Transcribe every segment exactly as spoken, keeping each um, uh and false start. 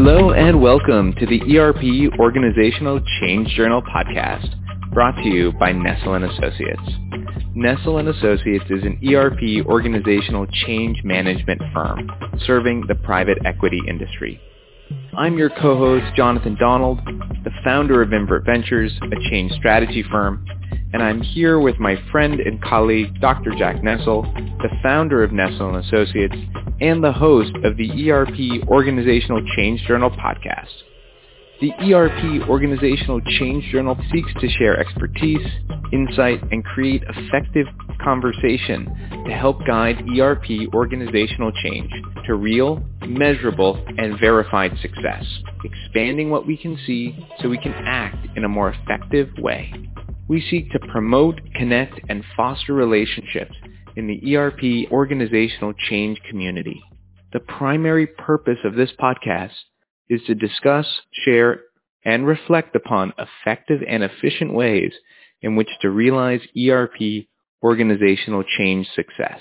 Hello and welcome to the E R P Organizational Change Journal podcast, brought to you by Nestle and Associates. Nestle and Associates is an E R P organizational change management firm serving the private equity industry. I'm your co-host, Jonathan Donald, the founder of Invert Ventures, a change strategy firm, and I'm here with my friend and colleague, Doctor Jack Nestle, the founder of Nestle and Associates, and the host of the E R P Organizational Change Journal podcast. The E R P Organizational Change Journal seeks to share expertise, insight, and create effective conversation to help guide E R P organizational change to real, measurable, and verified success, expanding what we can see so we can act in a more effective way. We seek to promote, connect, and foster relationships in the E R P organizational change community. The primary purpose of this podcast is to discuss, share, and reflect upon effective and efficient ways in which to realize E R P organizational change success.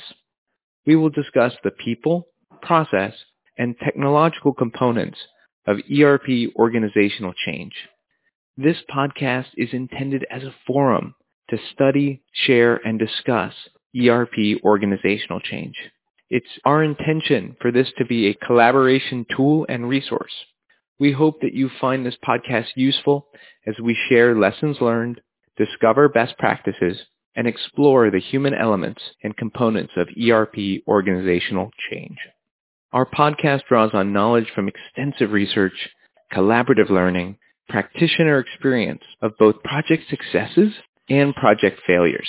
We will discuss the people, process, and technological components of E R P organizational change. This podcast is intended as a forum to study, share, and discuss E R P organizational change. It's our intention for this to be a collaboration tool and resource. We hope that you find this podcast useful as we share lessons learned, discover best practices, and explore the human elements and components of E R P organizational change. Our podcast draws on knowledge from extensive research, collaborative learning, practitioner experience of both project successes and project failures.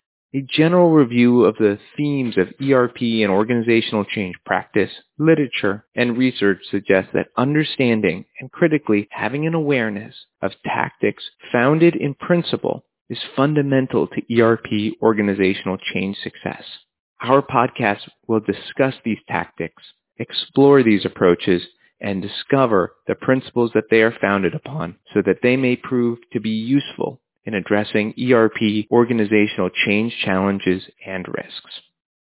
A general review of the themes of E R P and organizational change practice, literature, and research suggests that understanding and critically having an awareness of tactics founded in principle is fundamental to E R P organizational change success. Our podcast will discuss these tactics, explore these approaches, and discover the principles that they are founded upon so that they may prove to be useful in addressing E R P organizational change challenges and risks.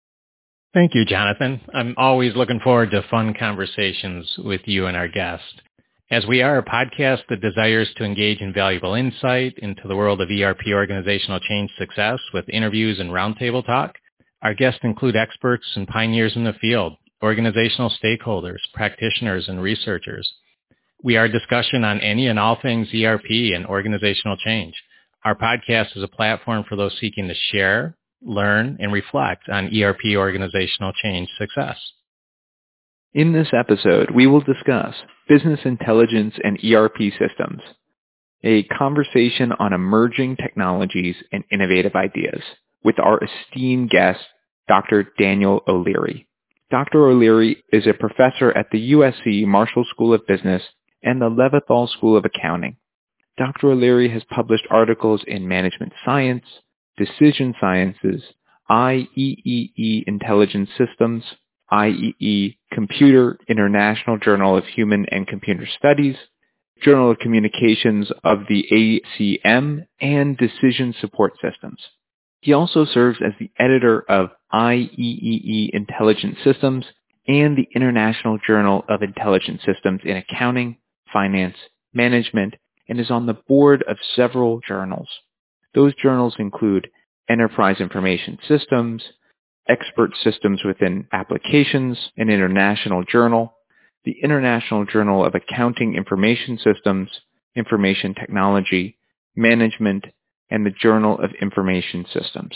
Thank you, Jonathan. I'm always looking forward to fun conversations with you and our guest. As we are a podcast that desires to engage in valuable insight into the world of E R P organizational change success with interviews and roundtable talk, our guests include experts and pioneers in the field, organizational stakeholders, practitioners, and researchers. We are a discussion on any and all things E R P and organizational change. Our podcast is a platform for those seeking to share, learn, and reflect on E R P organizational change success. In this episode, we will discuss business intelligence and E R P systems, a conversation on emerging technologies and innovative ideas with our esteemed guest, Doctor Daniel O'Leary. Doctor O'Leary is a professor at the U S C Marshall School of Business and the Leventhal School of Accounting. Doctor O'Leary has published articles in Management Science, Decision Sciences, I E E E Intelligence Systems, I E E Computer International Journal of Human and Computer Studies, Journal of Communications of the A C M, and Decision Support Systems. He also serves as the editor of I E E E Intelligence Systems and the International Journal of Intelligent Systems in Accounting, Finance, Management, and is on the board of several journals. Those journals include Enterprise Information Systems, Expert Systems Within Applications, an international journal, the International Journal of Accounting Information Systems, Information Technology, Management, and the Journal of Information Systems.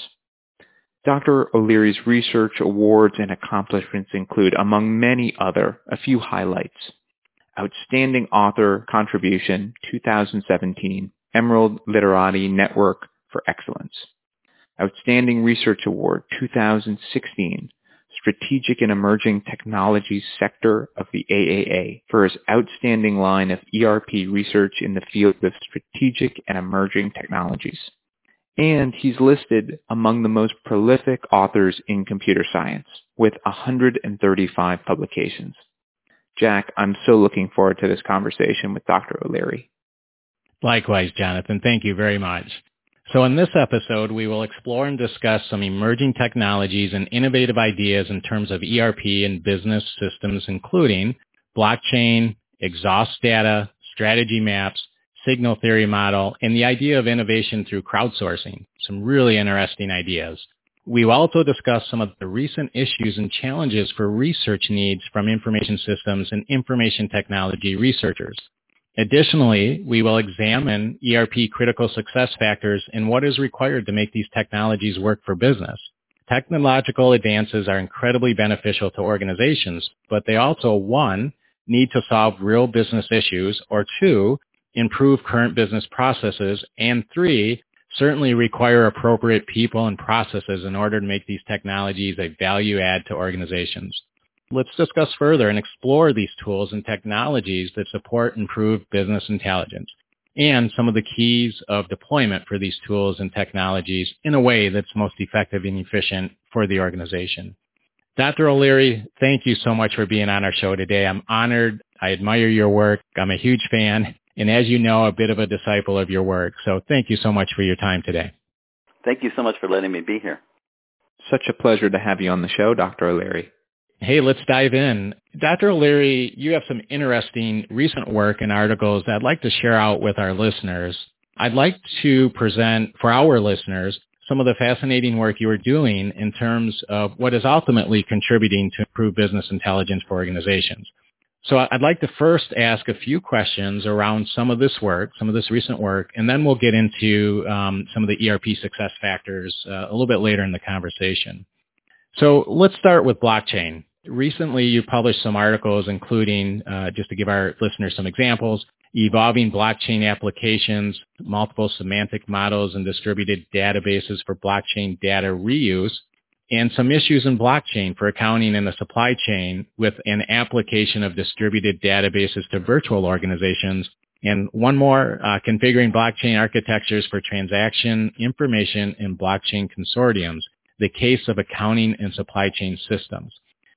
Doctor O'Leary's research awards and accomplishments include, among many other, a few highlights. Outstanding Author Contribution two thousand seventeen, Emerald Literati Network for Excellence. Outstanding Research Award two thousand sixteen, Strategic and Emerging Technologies Sector of the A A A for his outstanding line of E R P research in the field of strategic and emerging technologies. And he's listed among the most prolific authors in computer science with one hundred thirty-five publications. Jack, I'm so looking forward to this conversation with Doctor O'Leary. Likewise, Jonathan. Thank you very much. So in this episode, we will explore and discuss some emerging technologies and innovative ideas in terms of E R P and business systems, including blockchain, exhaust data, strategy maps, signal theory model, and the idea of innovation through crowdsourcing. Some really interesting ideas. We will also discuss some of the recent issues and challenges for research needs from information systems and information technology researchers. Additionally, we will examine E R P critical success factors and what is required to make these technologies work for business. Technological advances are incredibly beneficial to organizations, but they also, one, need to solve real business issues, or two, improve current business processes, and three, certainly require appropriate people and processes in order to make these technologies a value add to organizations. Let's discuss further and explore these tools and technologies that support improved business intelligence and some of the keys of deployment for these tools and technologies in a way that's most effective and efficient for the organization. Doctor O'Leary, thank you so much for being on our show today. I'm honored. I admire your work. I'm a huge fan. And as you know, a bit of a disciple of your work. So thank you so much for your time today. Thank you so much for letting me be here. Such a pleasure to have you on the show, Doctor O'Leary. Hey, let's dive in. Doctor O'Leary, you have some interesting recent work and articles that I'd like to share out with our listeners. I'd like to present for our listeners some of the fascinating work you are doing in terms of what is ultimately contributing to improved business intelligence for organizations. So I'd like to first ask a few questions around some of this work, some of this recent work, and then we'll get into um, some of the E R P success factors uh, a little bit later in the conversation. So let's start with blockchain. Recently, you published some articles, including, uh, just to give our listeners some examples, evolving blockchain applications, multiple semantic models and distributed databases for blockchain data reuse, and some issues in blockchain for accounting in the supply chain with an application of distributed databases to virtual organizations. And one more, uh, configuring blockchain architectures for transaction information in blockchain consortiums, the case of accounting and supply chain systems.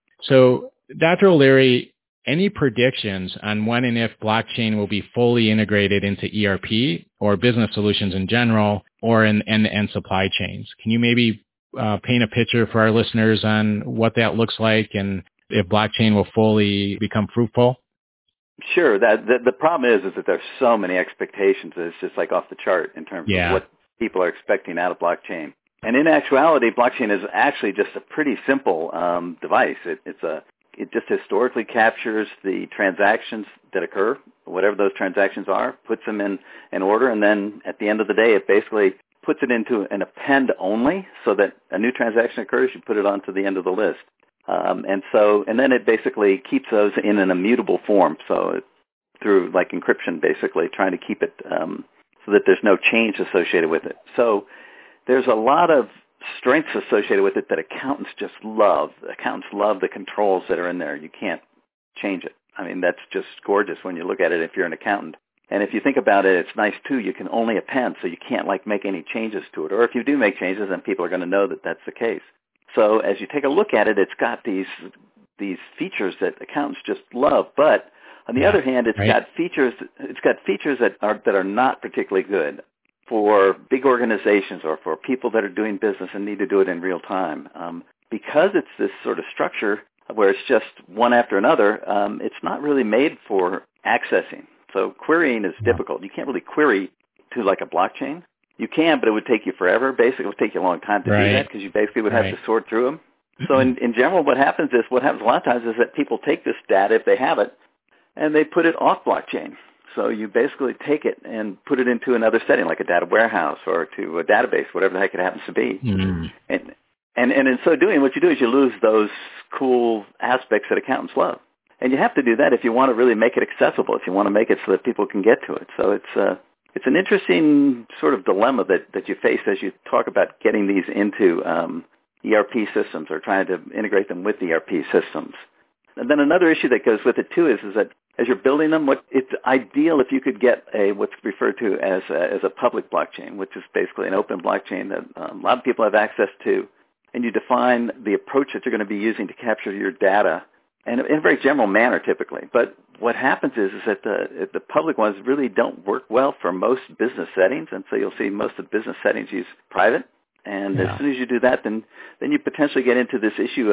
So, Doctor O'Leary, any predictions on when and if blockchain will be fully integrated into E R P or business solutions in general or in end-to-end supply chains? Can you maybe uh, paint a picture for our listeners on what that looks like and if blockchain will fully become fruitful? Sure. That the, the problem is is that there's so many expectations that it's just like off the chart in terms yeah. of what people are expecting out of blockchain. And in actuality, blockchain is actually just a pretty simple um, device. It, it's a it just historically captures the transactions that occur, whatever those transactions are, puts them in an order, and then at the end of the day, it basically puts it into an append only, so that a new transaction occurs, you put it onto the end of the list. Um, and so, and then it basically keeps those in an immutable form. So it, through like encryption, basically trying to keep it um, so that there's no change associated with it. So there's a lot of strengths associated with it that accountants just love. Accountants love the controls that are in there. You can't change it. I mean, that's just gorgeous when you look at it if you're an accountant. And if you think about it, it's nice too. You can only append, so you can't like make any changes to it. Or if you do make changes, then people are going to know that that's the case. So as you take a look at it, it's got these these features that accountants just love. But on the yeah, other hand, it's right. got features. It's got features that are that are not particularly good for big organizations or for people that are doing business and need to do it in real time. Um, because it's this sort of structure where it's just one after another, um, it's not really made for accessing. So querying is difficult. You can't really query to like a blockchain. You can, but it would take you forever. Basically, it would take you a long time to right. do that because you basically would have right. to sort through them. So in, in general, what happens is, what happens a lot of times is that people take this data, if they have it, and they put it off blockchain. So you basically take it and put it into another setting, like a data warehouse or to a database, whatever the heck it happens to be. Mm. And, and and in so doing, what you do is you lose those cool aspects that accountants love. And you have to do that if you want to really make it accessible, if you want to make it so that people can get to it. So it's uh, it's an interesting sort of dilemma that, that you face as you talk about getting these into um, E R P systems or trying to integrate them with E R P systems. And then another issue that goes with it, too, is, is that as you're building them, what it's ideal if you could get a what's referred to as a, as a public blockchain, which is basically an open blockchain that um, a lot of people have access to, and you define the approach that you're going to be using to capture your data in a, in a very general manner, typically. But what happens is, is that the, the public ones really don't work well for most business settings, and so you'll see most of the business settings use private. And yeah. as soon as you do that, then then you potentially get into this issue of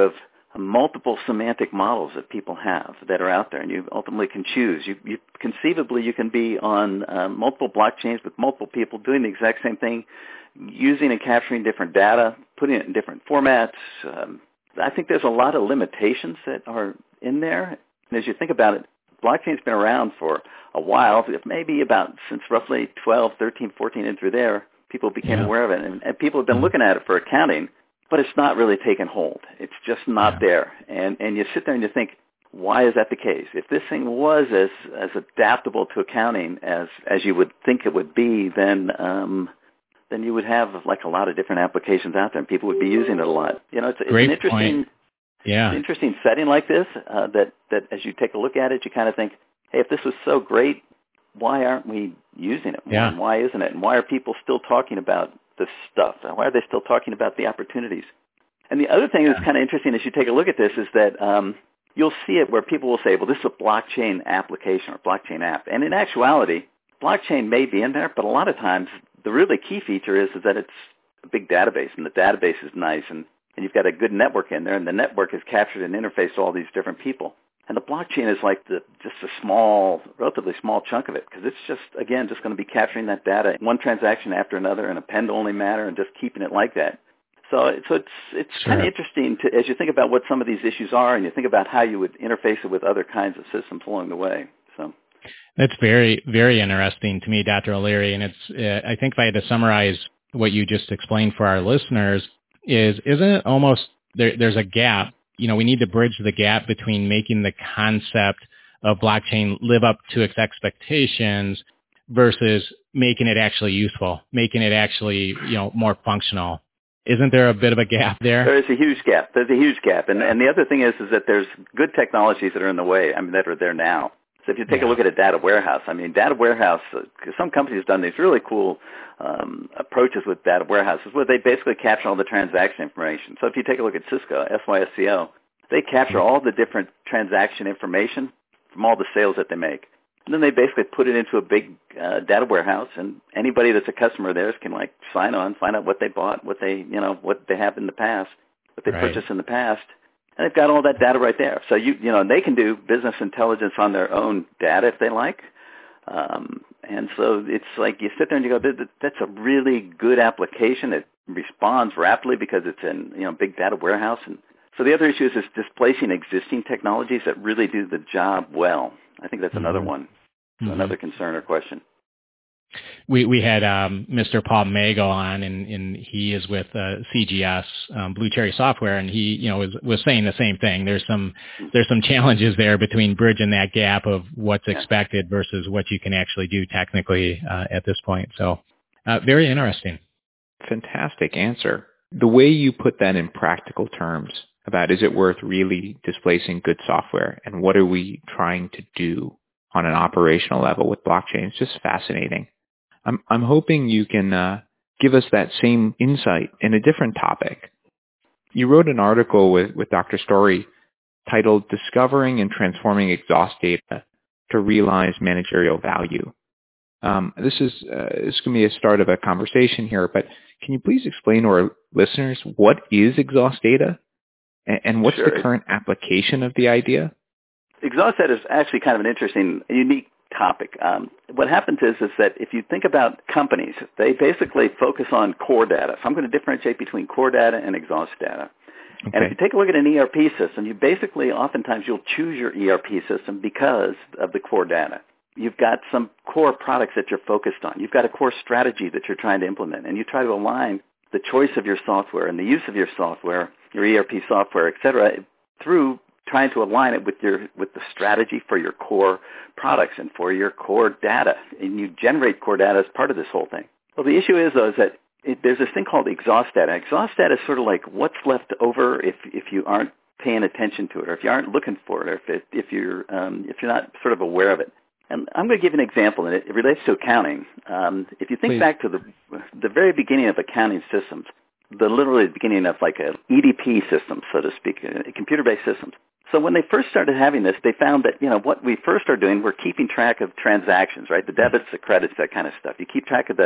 multiple semantic models that people have that are out there, and you ultimately can choose. You, you conceivably you can be on uh, multiple blockchains with multiple people doing the exact same thing, using and capturing different data, putting it in different formats. Um, I think there's a lot of limitations that are in there. And as you think about it, blockchain's been around for a while, maybe about since roughly twelve, thirteen, fourteen, and through there, people became yeah. aware of it, and, and people have been mm-hmm. looking at it for accounting. But it's not really taken hold. It's just not yeah. there. And and you sit there and you think, why is that the case? If this thing was as as adaptable to accounting as as you would think it would be, then um, then you would have like a lot of different applications out there, and people would be using it a lot. You know, it's, it's Great an interesting, point. Yeah, an interesting setting like this. Uh, that that as you take a look at it, you kind of think, hey, if this was so great, why aren't we using it? Yeah. And why isn't it? And why are people still talking about this stuff? Why are they still talking about the opportunities? And the other thing that's kind of interesting as you take a look at this is that um, you'll see it where people will say, well, this is a blockchain application or blockchain app. And in actuality, blockchain may be in there, but a lot of times the really key feature is, is that it's a big database, and the database is nice, and, and you've got a good network in there, and the network has captured and interfaced all these different people. And the blockchain is like the, just a small, relatively small chunk of it, because it's just, again, just going to be capturing that data, one transaction after another in a append-only manner, and just keeping it like that. So, so it's it's sure. kind of interesting to, as you think about what some of these issues are, and you think about how you would interface it with other kinds of systems along the way. So that's very, very interesting to me, Doctor O'Leary. And it's, uh, I think if I had to summarize what you just explained for our listeners, is isn't it almost there, there's a gap. You know, we need to bridge the gap between making the concept of blockchain live up to its expectations versus making it actually useful, making it actually, you know, more functional. Isn't there a bit of a gap there? There is a huge gap. There's a huge gap. And, and the other thing is, is that there's good technologies that are in the way, I mean, that are there now. So if you take yeah. a look at a data warehouse, I mean, data warehouse, uh, some companies have done these really cool um, approaches with data warehouses where they basically capture all the transaction information. So if you take a look at Cisco, S Y S C O, they capture mm-hmm. all the different transaction information from all the sales that they make. And then they basically put it into a big uh, data warehouse, and anybody that's a customer of theirs can like sign on, find out what they bought, what they, you know, what they have in the past, what they right. purchased in the past. And they've got all that data right there. So, you you know, they can do business intelligence on their own data if they like. Um, and so it's like you sit there and you go, that's a really good application. It responds rapidly because it's in, you know, big data warehouse. And so the other issue is, is displacing existing technologies that really do the job well. I think that's another mm-hmm. one, mm-hmm. another concern or question. We we had um, Mister Paul Mago on, and, and he is with uh, C G S, um, Blue Cherry Software, and he you know was was saying the same thing. There's some there's some challenges there between bridging that gap of what's yeah. expected versus what you can actually do technically uh, at this point. So uh, very interesting. Fantastic answer. The way you put that in practical terms about is it worth really displacing good software, and what are we trying to do on an operational level with blockchain? It's just fascinating. I'm I'm hoping you can uh, give us that same insight in a different topic. You wrote an article with, with Doctor Story titled "Discovering and Transforming Exhaust Data to Realize Managerial Value." Um, this is uh, this is going to be a start of a conversation here, but can you please explain to our listeners what is exhaust data, and, and what's sure. the current application of the idea? Exhaust data is actually kind of an interesting, unique topic. Um, what happens is, is that if you think about companies, they basically focus on core data. So I'm going to differentiate between core data and exhaust data. Okay. And if you take a look at an E R P system, you basically, oftentimes you'll choose your E R P system because of the core data. You've got some core products that you're focused on. You've got a core strategy that you're trying to implement, and you try to align the choice of your software and the use of your software, your E R P software, et cetera, through trying to align it with your with the strategy for your core products and for your core data. And you generate core data as part of this whole thing. Well, the issue is, though, is that it, there's this thing called exhaust data. Exhaust data is sort of like what's left over if if you aren't paying attention to it, or if you aren't looking for it, or if it, if you're um, if you're not sort of aware of it. And I'm going to give you an example, and it, it relates to accounting. Um, if you think Please. back to the the very beginning of accounting systems, the literally beginning of like a E D P system, so to speak, a computer-based systems. So when they first started having this, they found that, you know, what we first are doing, we're keeping track of transactions, right? The debits, the credits, that kind of stuff. You keep track of the,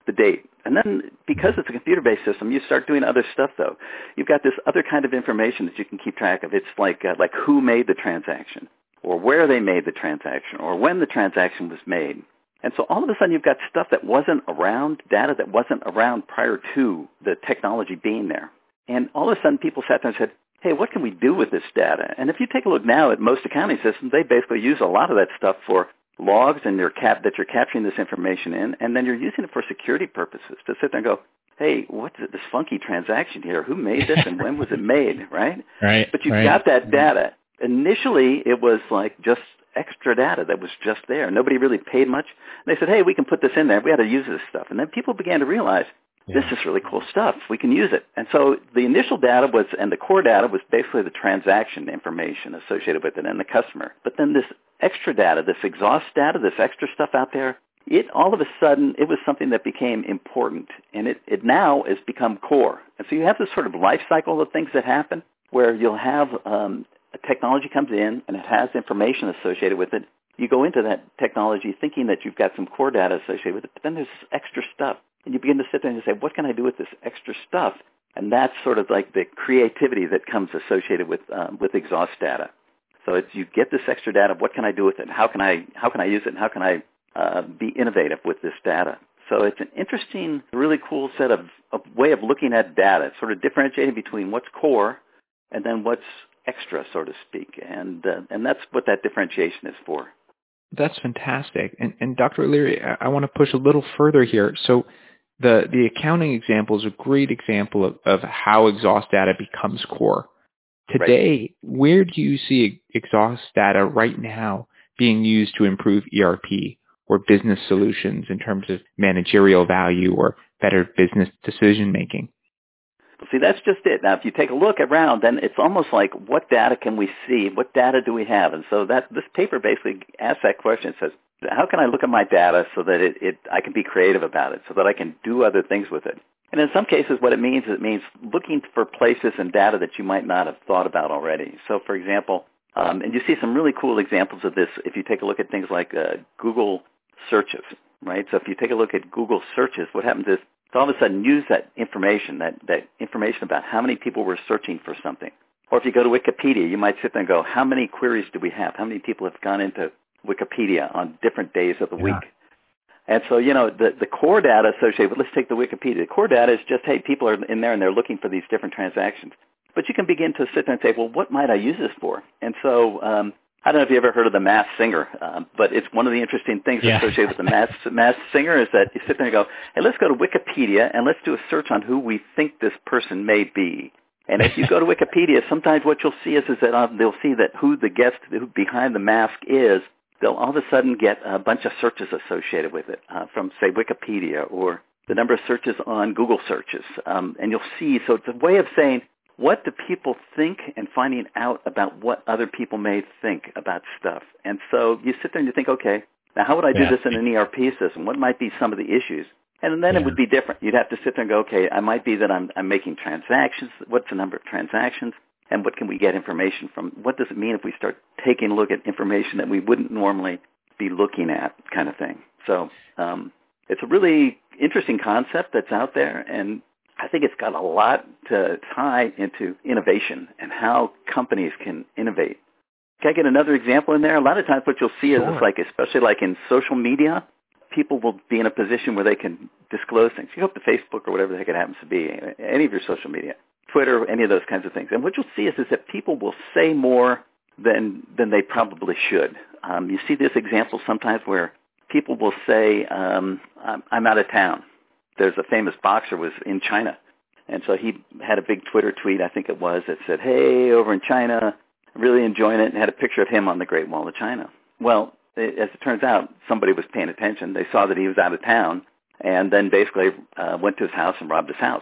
the date. And then because it's a computer-based system, you start doing other stuff, though. You've got this other kind of information that you can keep track of. It's like uh, like who made the transaction, or where they made the transaction, or when the transaction was made. And so all of a sudden you've got stuff that wasn't around, data that wasn't around prior to the technology being there. And all of a sudden people sat there and said, hey, what can we do with this data? And if you take a look now at most accounting systems, they basically use a lot of that stuff for logs and your cap that you're capturing this information in, and then you're using it for security purposes to sit there and go, hey, what's this funky transaction here? Who made this and when was it made, right? Right. But you've right. got that data. Initially, it was like just extra data that was just there. Nobody really paid much. They said, hey, we can put this in there. We ought to use this stuff. And then people began to realize, this is really cool stuff. We can use it. And so the initial data was, and the core data was basically the transaction information associated with it and the customer. But then this extra data, this exhaust data, this extra stuff out there, it all of a sudden, it was something that became important. And it, it now has become core. And so you have this sort of life cycle of things that happen where you'll have um, a technology comes in and it has information associated with it. You go into that technology thinking that you've got some core data associated with it, but then there's extra stuff. And you begin to sit there and say, what can I do with this extra stuff? And that's sort of like the creativity that comes associated with um, with exhaust data. So it's you get this extra data. What can I do with it? How can I how can I use it? And how can I uh, be innovative with this data? So it's an interesting, really cool set of, of way of looking at data. It's sort of differentiating between what's core and then what's extra, so to speak. And uh, and that's what that differentiation is for. That's fantastic. And, and Doctor O'Leary, I, I want to push a little further here. So the, the accounting example is a great example of, of how exhaust data becomes core. Today, right. Where do you see exhaust data right now being used to improve E R P or business solutions in terms of managerial value or better business decision making? See, that's just it. Now, if you take a look around, then it's almost like, what data can we see? What data do we have? And so that this paper basically asks that question. It says, how can I look at my data so that it, it I can be creative about it, so that I can do other things with it? And in some cases, what it means is it means looking for places and data that you might not have thought about already. So, for example, um, and you see some really cool examples of this if you take a look at things like uh, Google searches, right? So if you take a look at Google searches, what happens is, so all of a sudden use that information, that, that information about how many people were searching for something. Or if you go to Wikipedia, you might sit there and go, how many queries do we have? How many people have gone into Wikipedia on different days of the yeah. week? And so, you know, the, the core data associated with, let's take the Wikipedia. The core data is just, hey, people are in there and they're looking for these different transactions. But you can begin to sit there and say, well, what might I use this for? And so um, I don't know if you ever heard of the Masked Singer, um, but it's one of the interesting things yeah. associated with the Masked, Masked Singer is that you sit there and go, hey, let's go to Wikipedia and let's do a search on who we think this person may be. And if you go to Wikipedia, sometimes what you'll see is, is that um, they'll see that who the guest who behind the mask is. They'll all of a sudden get a bunch of searches associated with it uh, from, say, Wikipedia or the number of searches on Google searches. Um, and you'll see, so it's a way of saying, what do people think and finding out about what other people may think about stuff. And so you sit there and you think, okay, now how would I do yeah. this in an E R P system? What might be some of the issues? And then yeah. it would be different. You'd have to sit there and go, okay, I might be that I'm, I'm making transactions. What's the number of transactions? And what can we get information from? What does it mean if we start taking a look at information that we wouldn't normally be looking at, kind of thing? So um, it's a really interesting concept that's out there, and I think it's got a lot to tie into innovation and how companies can innovate. Can I get another example in there? A lot of times what you'll see sure. is it's like, especially like in social media, people will be in a position where they can disclose things. You go up to Facebook or whatever the heck it happens to be, any of your social media. Twitter, any of those kinds of things. And what you'll see is, is that people will say more than than they probably should. Um, you see this example sometimes where people will say, um, I'm, I'm out of town. There's a famous boxer was in China. And so he had a big Twitter tweet, I think it was, that said, hey, over in China, really enjoying it, and had a picture of him on the Great Wall of China. Well, it, as it turns out, somebody was paying attention. They saw that he was out of town and then basically uh, went to his house and robbed his house.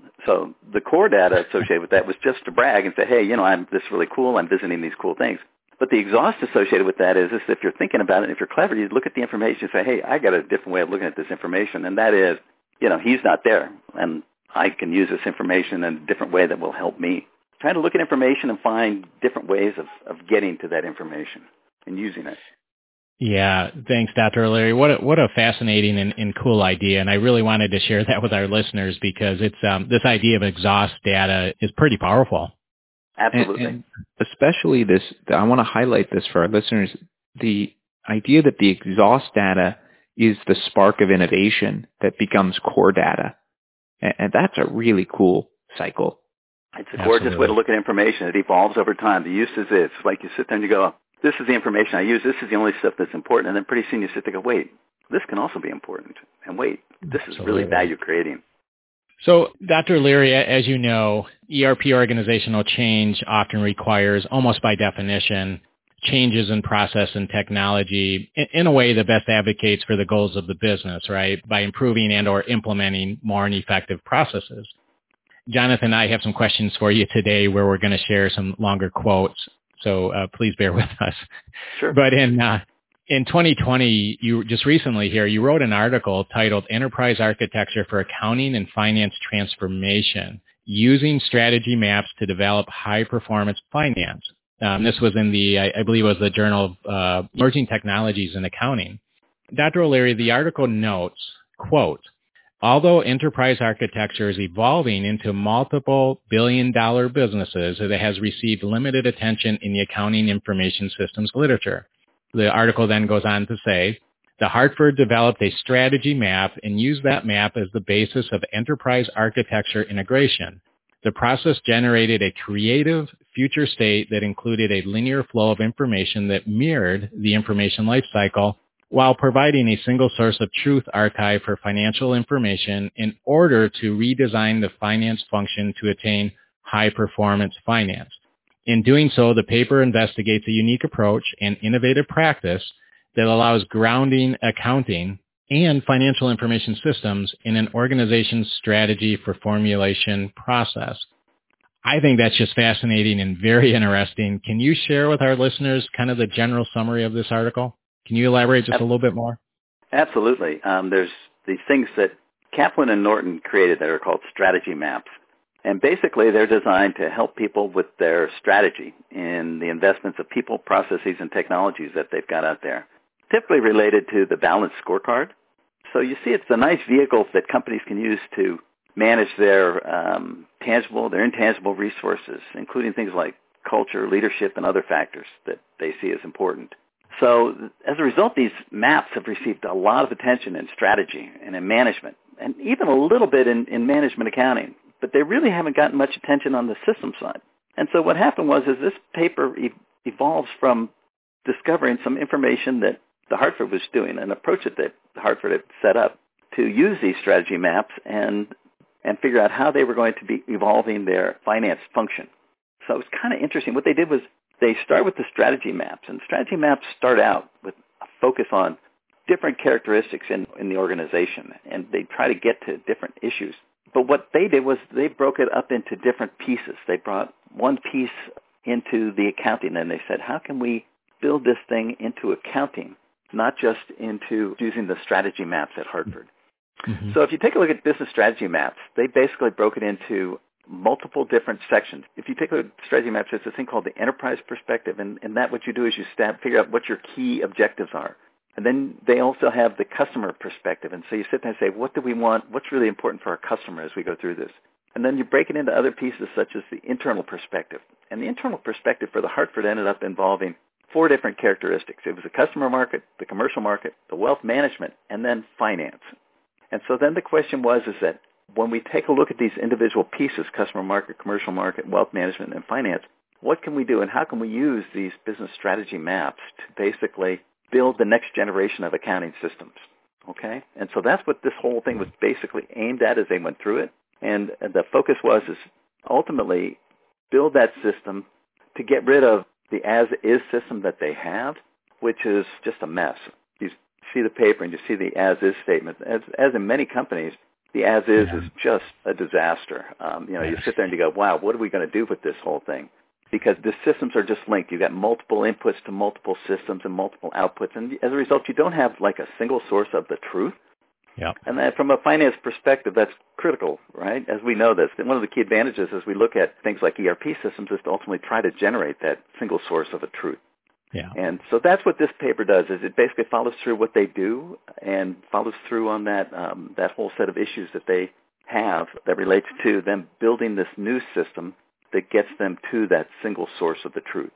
So the core data associated with that was just to brag and say, hey, you know, I'm this is really cool. I'm visiting these cool things. But the exhaust associated with that is, is if you're thinking about it, if you're clever, you look at the information and say, hey, I got a different way of looking at this information, and that is, you know, he's not there, and I can use this information in a different way that will help me. Trying to look at information and find different ways of, of getting to that information and using it. Yeah, thanks, Doctor O'Leary. What a, what a fascinating and, and cool idea, and I really wanted to share that with our listeners because it's um, this idea of exhaust data is pretty powerful. Absolutely. And, and especially this, I want to highlight this for our listeners, the idea that the exhaust data is the spark of innovation that becomes core data. And, and that's a really cool cycle. It's a gorgeous Absolutely. way to look at information. It evolves over time. The use is this. Like you sit there and you go, this is the information I use. This is the only stuff that's important. And then pretty soon you sit there and go, wait, this can also be important. And wait, this Absolutely. is really value creating. So, Doctor O'Leary, as you know, E R P organizational change often requires, almost by definition, changes in process and technology in, in a way that best advocates for the goals of the business, right, by improving and or implementing more and effective processes. Jonathan and I have some questions for you today where we're going to share some longer quotes, so uh, please bear with us. Sure. But in uh, in twenty twenty, you just recently here, you wrote an article titled Enterprise Architecture for Accounting and Finance Transformation, Using Strategy Maps to Develop High-Performance Finance. Um, this was in the, I, I believe it was the Journal of uh, Emerging Technologies in Accounting. Doctor O'Leary, the article notes, quote, although enterprise architecture is evolving into multiple billion-dollar businesses, it has received limited attention in the accounting information systems literature. The article then goes on to say, the Hartford developed a strategy map and used that map as the basis of enterprise architecture integration. The process generated a creative future state that included a linear flow of information that mirrored the information lifecycle while providing a single source of truth archive for financial information in order to redesign the finance function to attain high-performance finance. In doing so, the paper investigates a unique approach and innovative practice that allows grounding accounting and financial information systems in an organization's strategy for formulation process. I think that's just fascinating and very interesting. Can you share with our listeners kind of the general summary of this article? Can you elaborate just a little bit more? Absolutely. Um, there's these things that Kaplan and Norton created that are called strategy maps. And basically, they're designed to help people with their strategy in the investments of people, processes, and technologies that they've got out there, typically related to the balanced scorecard. So you see it's a nice vehicle that companies can use to manage their um, tangible, their intangible resources, including things like culture, leadership, and other factors that they see as important. So as a result, these maps have received a lot of attention in strategy and in management, and even a little bit in, in management accounting. But they really haven't gotten much attention on the system side. And so what happened was is this paper e- evolves from discovering some information that the Hartford was doing, an approach that the Hartford had set up to use these strategy maps and and figure out how they were going to be evolving their finance function. So it was kind of interesting. What they did was they start with the strategy maps, and strategy maps start out with a focus on different characteristics in, in the organization, and they try to get to different issues. But what they did was they broke it up into different pieces. They brought one piece into the accounting, and they said, how can we build this thing into accounting, not just into using the strategy maps at Hartford? Mm-hmm. So if you take a look at business strategy maps, they basically broke it into multiple different sections. If you take a look at strategy maps, it's a thing called the enterprise perspective, and, and that what you do is you stab, figure out what your key objectives are. And then they also have the customer perspective. And so you sit there and say, what do we want? What's really important for our customer as we go through this? And then you break it into other pieces such as the internal perspective. And the internal perspective for the Hartford ended up involving four different characteristics. It was the customer market, the commercial market, the wealth management, and then finance. And so then the question was is that when we take a look at these individual pieces, customer market, commercial market, wealth management, and finance, what can we do and how can we use these business strategy maps to basically build the next generation of accounting systems, okay? And so that's what this whole thing was basically aimed at as they went through it. And the focus was is ultimately build that system to get rid of the as-is system that they have, which is just a mess. You see the paper and you see the as-is statement. As, as in many companies, the as-is yeah. is just a disaster. Um, you know, yes. You sit there and you go, wow, what are we going to do with this whole thing? Because the systems are just linked. You've got multiple inputs to multiple systems and multiple outputs. And as a result, you don't have like a single source of the truth. Yep. And that from a finance perspective, that's critical, right? As we know this, one of the key advantages as we look at things like E R P systems is to ultimately try to generate that single source of a truth. Yeah. And so that's what this paper does, is it basically follows through what they do and follows through on that um, that whole set of issues that they have that relates to them building this new system that gets them to that single source of the truth.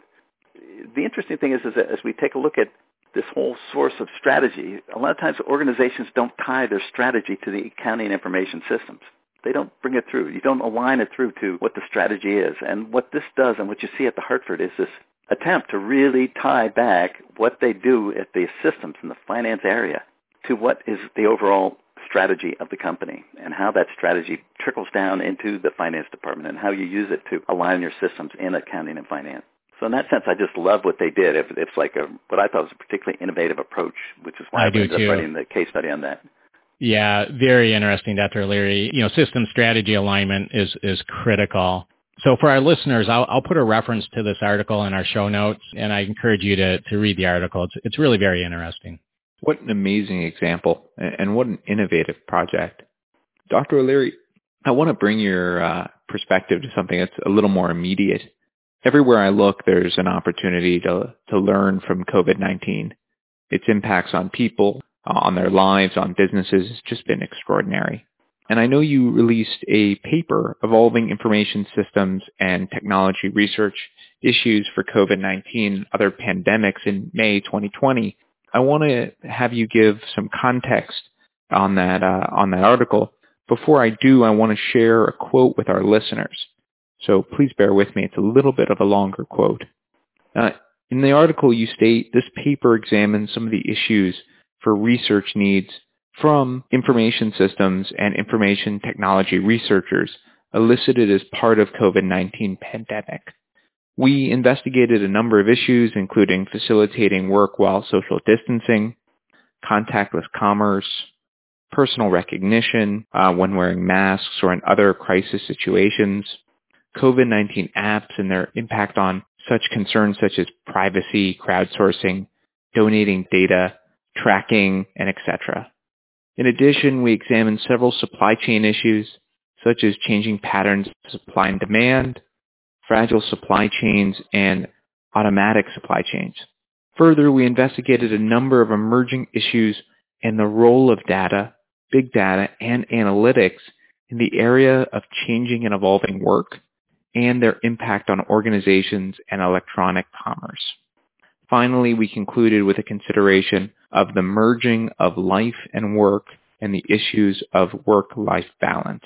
The interesting thing is, is that as we take a look at this whole source of strategy, a lot of times organizations don't tie their strategy to the accounting information systems. They don't bring it through. You don't align it through to what the strategy is. And what this does, and what you see at the Hartford, is this attempt to really tie back what they do at the systems in the finance area to what is the overall strategy of the company and how that strategy trickles down into the finance department and how you use it to align your systems in accounting and finance. So in that sense, I just love what they did. It, it's like a, what I thought was a particularly innovative approach, which is why I, I ended up writing the case study on that. Yeah, very interesting, Doctor O'Leary. You know, system strategy alignment is is critical. So for our listeners, I'll, I'll put a reference to this article in our show notes, and I encourage you to, to read the article. It's, it's really very interesting. What an amazing example, and what an innovative project. Doctor O'Leary, I want to bring your uh, perspective to something that's a little more immediate. Everywhere I look, there's an opportunity to, to learn from COVID nineteen. Its impacts on people, on their lives, on businesses, has just been extraordinary. And I know you released a paper, Evolving Information Systems and Technology Research Issues for COVID nineteen and Other Pandemics in May twenty twenty. I want to have you give some context on that uh, on that article. Before I do, I want to share a quote with our listeners. So please bear with me. It's a little bit of a longer quote. Uh, in the article, you state, this paper examines some of the issues for research needs from information systems and information technology researchers elicited as part of COVID nineteen pandemic. We investigated a number of issues, including facilitating work while social distancing, contactless commerce, personal recognition uh, when wearing masks or in other crisis situations, COVID nineteen apps and their impact on such concerns such as privacy, crowdsourcing, donating data, tracking, and et cetera. In addition, we examined several supply chain issues, such as changing patterns of supply and demand, fragile supply chains, and automatic supply chains. Further, we investigated a number of emerging issues and the role of data, big data, and analytics in the area of changing and evolving work and their impact on organizations and electronic commerce. Finally, we concluded with a consideration of the merging of life and work and the issues of work-life balance.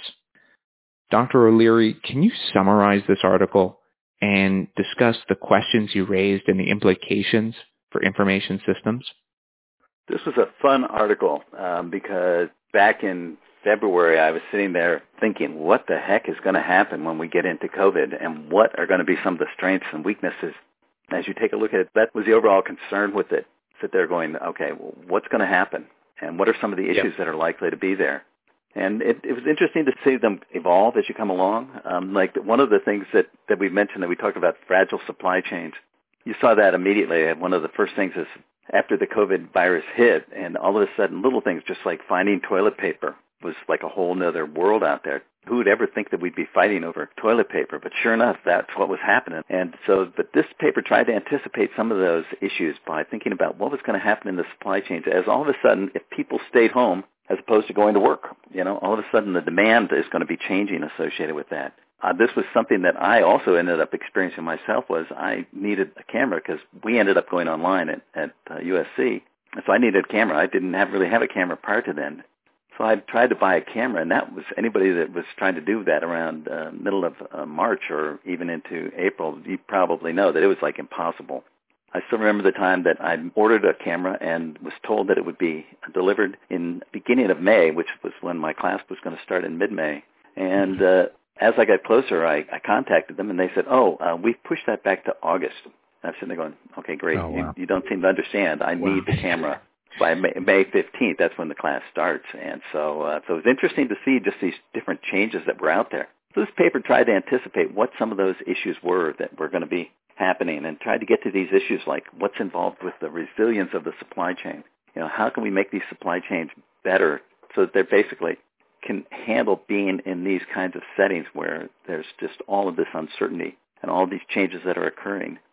Doctor O'Leary, can you summarize this article and discuss the questions you raised and the implications for information systems? This was a fun article um, because back in February, I was sitting there thinking, what the heck is going to happen when we get into COVID, and what are going to be some of the strengths and weaknesses? As you take a look at it, that was the overall concern with it. Sit there going, okay, well, what's going to happen? And what are some of the issues yep. that are likely to be there? And it, it was interesting to see them evolve as you come along. Um, like one of the things that, that we mentioned, that we talked about fragile supply chains. You saw that immediately. One of the first things is after the COVID virus hit, and all of a sudden little things just like finding toilet paper was like a whole nother world out there. Who would ever think that we'd be fighting over toilet paper? But sure enough, that's what was happening. And so, but this paper tried to anticipate some of those issues by thinking about what was going to happen in the supply chains as all of a sudden, if people stayed home as opposed to going to work, you know, all of a sudden the demand is going to be changing associated with that. Uh, this was something that I also ended up experiencing myself. Was I needed a camera because we ended up going online at, at uh, U S C. And so I needed a camera. I didn't have really have a camera prior to then. So I tried to buy a camera, and that was anybody that was trying to do that around uh, middle of uh, March or even into April, you probably know that it was like impossible. I still remember the time that I ordered a camera and was told that it would be delivered in beginning of May, which was when my class was going to start in mid-May. And uh, as I got closer, I, I contacted them, and they said, oh, uh, we've pushed that back to August. And I'm sitting there going, okay, great. Oh, wow. you, you don't seem to understand. I wow. need the camera. By May fifteenth, that's when the class starts. And so, uh, so it was interesting to see just these different changes that were out there. So this paper tried to anticipate what some of those issues were that were going to be happening, and tried to get to these issues like what's involved with the resilience of the supply chain. You know, how can we make these supply chains better so that they basically can handle being in these kinds of settings where there's just all of this uncertainty and all these changes that are occurring.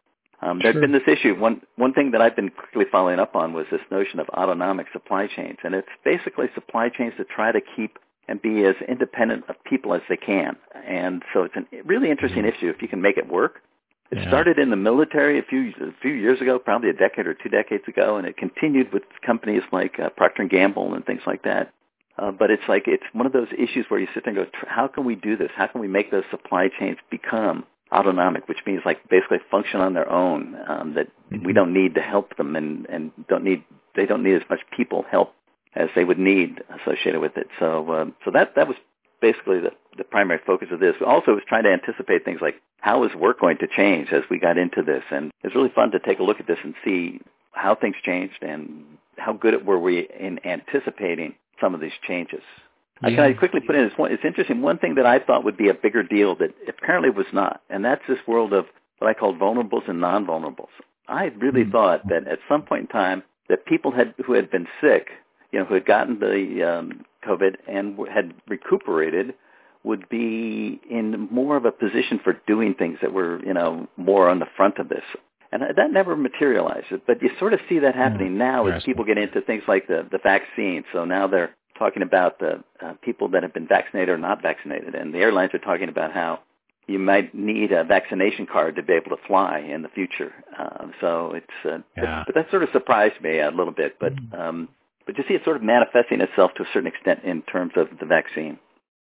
Um, there's Sure. been this issue. One one thing that I've been quickly following up on was this notion of autonomic supply chains, and it's basically supply chains that try to keep and be as independent of people as they can. And so it's a really interesting Mm-hmm. issue if you can make it work. It Yeah. started in the military a few a few years ago, probably a decade or two decades ago, and it continued with companies like uh, Procter and Gamble and things like that. Uh, but it's like it's one of those issues where you sit there and go, how can we do this? How can we make those supply chains become autonomic, which means like basically function on their own, um, that Mm-hmm. we don't need to help them and, and don't need they don't need as much people help as they would need associated with it. So um, so that that was basically the, the primary focus of this. Also, it was trying to anticipate things like how is work going to change as we got into this, and it's really fun to take a look at this and see how things changed and how good were we in anticipating some of these changes. Yeah. I can quickly put in this one. It's interesting. One thing that I thought would be a bigger deal that apparently was not, and that's this world of what I call vulnerables and non-vulnerables. I really Mm-hmm. thought that at some point in time that people had who had been sick, you know, who had gotten the um, COVID and had recuperated, would be in more of a position for doing things that were, you know, more on the front of this. And that never materialized. But you sort of see that happening Mm, now as interesting. people get into things like the, the vaccine. So now they're talking about the uh, people that have been vaccinated or not vaccinated. And the airlines are talking about how you might need a vaccination card to be able to fly in the future. Uh, so it's, uh, Yeah. but, but that sort of surprised me a little bit. But, Mm. um, but you see it sort of manifesting itself to a certain extent in terms of the vaccine.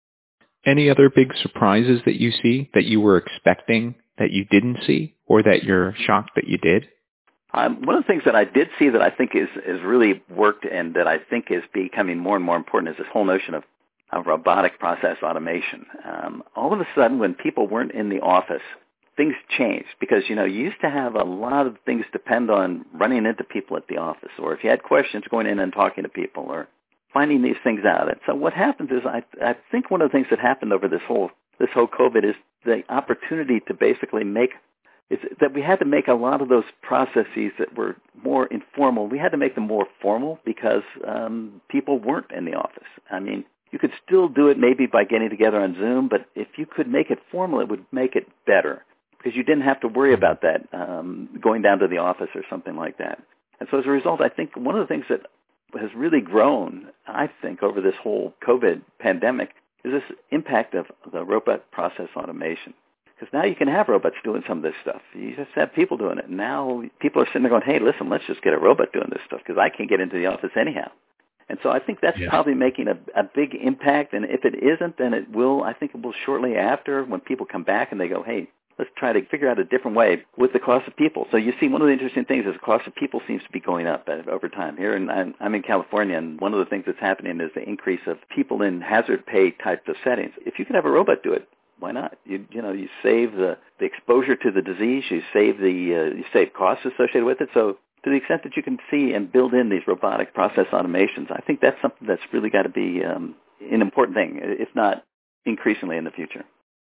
Any other big surprises that you see that you were expecting that you didn't see, or that you're shocked that you did? Um, one of the things that I did see that I think is, is really worked and that I think is becoming more and more important is this whole notion of, of robotic process automation. Um, all of a sudden, when people weren't in the office, things changed because, you know, you used to have a lot of things depend on running into people at the office, or if you had questions, going in and talking to people, or finding these things out. And so what happens is I, I think one of the things that happened over this whole this whole COVID is the opportunity to basically make is that we had to make a lot of those processes that were more informal. We had to make them more formal because um, people weren't in the office. I mean, you could still do it maybe by getting together on Zoom, but if you could make it formal, it would make it better because you didn't have to worry about that um, going down to the office or something like that. And so as a result, I think one of the things that has really grown, I think, over this whole COVID pandemic is this impact of the robot process automation. Because now you can have robots doing some of this stuff. You just have people doing it. Now people are sitting there going, hey, listen, let's just get a robot doing this stuff because I can't get into the office anyhow. And so I think that's Yeah. probably making a, a big impact. And if it isn't, then it will, I think it will shortly after when people come back and they go, hey, let's try to figure out a different way with the cost of people. So you see one of the interesting things is the cost of people seems to be going up over time. Here, and I'm, I'm in California, and one of the things that's happening is the increase of people in hazard pay types of settings. If you could have a robot do it, why not? You you know you save the, the exposure to the disease, you save the uh, you save costs associated with it. So to the extent that you can see and build in these robotic process automations, I think that's something that's really got to be um, an important thing, if not increasingly in the future.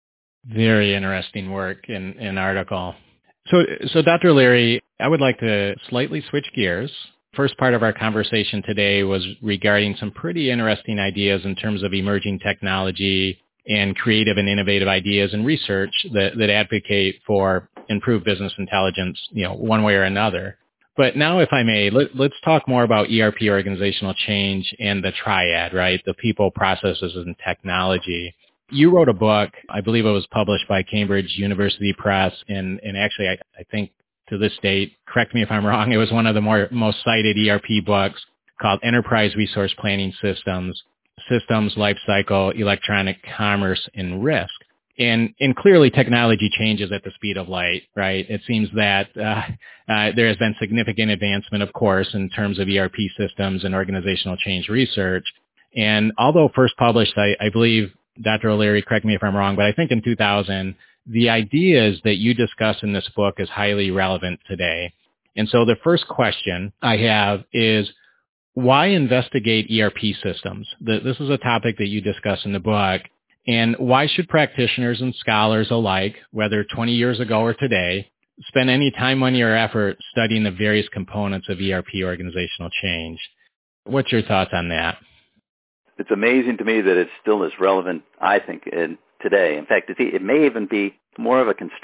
Very interesting work in in article. So, so Doctor O'Leary, I would like to slightly switch gears. First part of our conversation today was regarding some pretty interesting ideas in terms of emerging technology and creative and innovative ideas and research that, that advocate for improved business intelligence, you know, one way or another. But now, if I may, let, let's talk more about E R P organizational change and the triad, right? The people, processes, and technology. You wrote a book, I believe it was published by Cambridge University Press, and, and actually I, I think to this date, correct me if I'm wrong, it was one of the more most cited E R P books called Enterprise Resource Planning Systems, Systems, Lifecycle, Electronic Commerce, and Risk. And, and clearly technology changes at the speed of light, right? It seems that uh, uh, there has been significant advancement, of course, in terms of E R P systems and organizational change research. And although first published, I, I believe, Doctor O'Leary, correct me if I'm wrong, but I think in two thousand, the ideas that you discuss in this book is highly relevant today. And so the first question I have is, why investigate E R P systems? This is a topic that you discuss in the book. And why should practitioners and scholars alike, whether twenty years ago or today, spend any time, money, or effort studying the various components of E R P organizational change? What's your thoughts on that? It's amazing to me that it's still as relevant, I think, in today. In fact, it, it may even be more of a constraint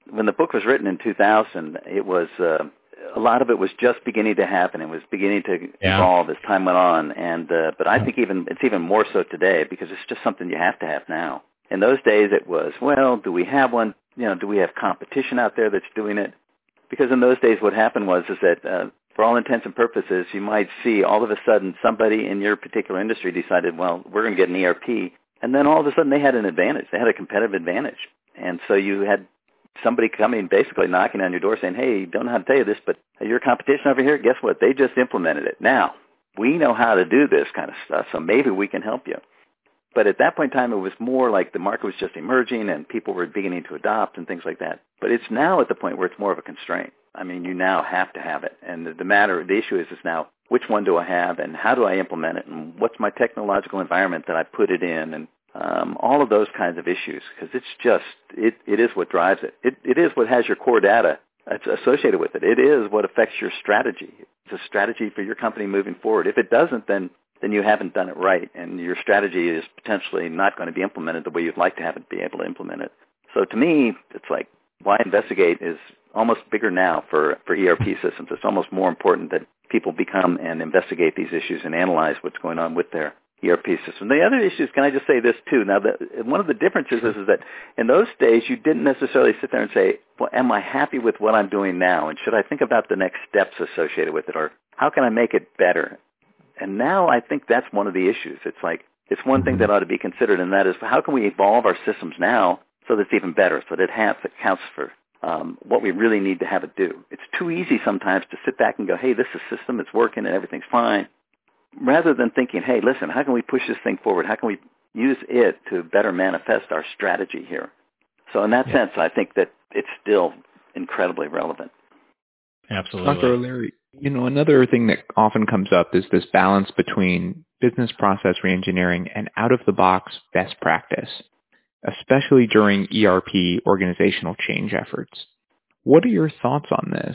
when the book was written in two thousand, it was uh, a lot of it was just beginning to happen. It was beginning to yeah. evolve as time went on. And uh, but I think even it's even more so today because it's just something you have to have now. In those days, it was, well, do we have one? You know, do we have competition out there that's doing it? Because in those days, what happened was is that uh, for all intents and purposes, you might see all of a sudden somebody in your particular industry decided, well, we're going to get an E R P. And then all of a sudden they had an advantage. They had a competitive advantage. And so you had somebody coming, basically knocking on your door saying, hey, don't know how to tell you this, but your competition over here, guess what? They just implemented it. Now, we know how to do this kind of stuff, so maybe we can help you. But at that point in time, it was more like the market was just emerging and people were beginning to adopt and things like that. But it's now at the point where it's more of a constraint. I mean, you now have to have it. And the, the matter, the issue is, is now, which one do I have and how do I implement it and what's my technological environment that I put it in and um, all of those kinds of issues because it's just, it, it is what drives it. it. It is what has your core data associated with it. It is what affects your strategy. It's a strategy for your company moving forward. If it doesn't, then then you haven't done it right, and your strategy is potentially not going to be implemented the way you'd like to have it be able to implement it. So to me, it's like why Investigate is almost bigger now for, for E R P systems. It's almost more important that people become and investigate these issues and analyze what's going on with their E R P system. The other issues, can I just say this too? Now, the, one of the differences is, is that in those days, you didn't necessarily sit there and say, well, am I happy with what I'm doing now? And should I think about the next steps associated with it? Or how can I make it better? And now I think that's one of the issues. It's like, it's one thing that ought to be considered, and that is how can we evolve our systems now so that it's even better, so that it, has, it counts for um, what we really need to have it do. It's too easy sometimes to sit back and go, hey, this is a system, it's working and everything's fine, rather than thinking, hey, listen, how can we push this thing forward? How can we use it to better manifest our strategy here? So in that yeah. sense, I think that it's still incredibly relevant. Absolutely. Doctor O'Leary, you know, another thing that often comes up is this balance between business process reengineering and out-of-the-box best practice, especially during E R P organizational change efforts. What are your thoughts on this?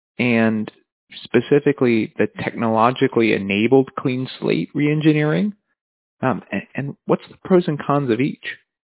And specifically, the technologically enabled clean slate reengineering? Um, and, and what's the pros and cons of each?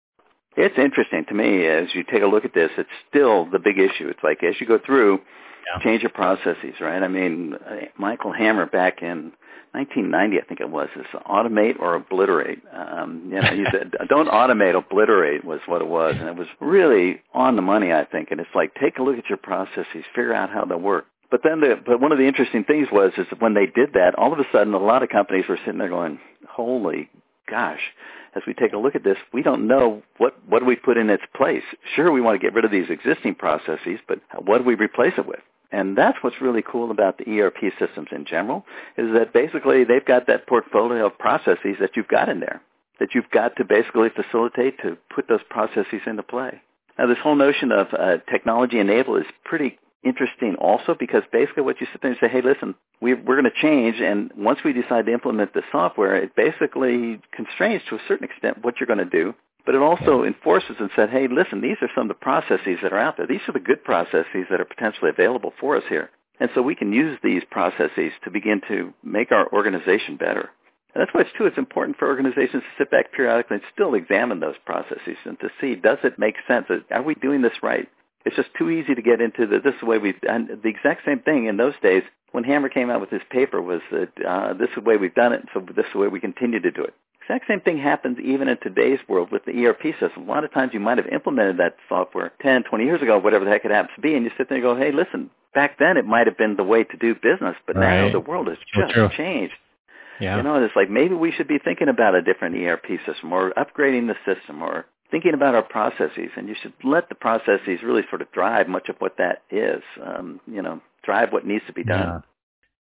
It's interesting to me as you take a look at this. It's still the big issue. It's like as you go through, yeah. change your processes, right? I mean, Michael Hammer back in nineteen ninety, I think it was, is automate or obliterate. Um, you know, he said, don't automate, obliterate was what it was. And it was really on the money, I think. And it's like, take a look at your processes, figure out how they work. But then, the, but one of the interesting things was is that when they did that, all of a sudden, a lot of companies were sitting there going, "Holy gosh!" As we take a look at this, we don't know what what do we put in its place. Sure, we want to get rid of these existing processes, but what do we replace it with? And that's what's really cool about the E R P systems in general, is that basically they've got that portfolio of processes that you've got in there, that you've got to basically facilitate to put those processes into play. Now, this whole notion of uh, technology enabled is pretty interesting also, because basically what you sit there and say, hey, listen, we, we're going to change, and once we decide to implement the software, it basically constrains to a certain extent what you're going to do, but it also enforces and said, hey, listen, these are some of the processes that are out there. These are the good processes that are potentially available for us here. And so we can use these processes to begin to make our organization better. And that's why it's, too, it's important for organizations to sit back periodically and still examine those processes and to see, does it make sense? Are we doing this right? It's just too easy to get into the, this is the way we've done. The exact same thing in those days when Hammer came out with his paper was that uh, this is the way we've done it, so this is the way we continue to do it. The exact same thing happens even in today's world with the E R P system. A lot of times you might have implemented that software ten, twenty years ago, whatever the heck it happens to be, and you sit there and go, hey, listen, back then it might have been the way to do business, but right. now the world has just oh, changed. Yeah. You know, it's like maybe we should be thinking about a different E R P system or upgrading the system or thinking about our processes, and you should let the processes really sort of drive much of what that is, um, you know, drive what needs to be done. Yeah.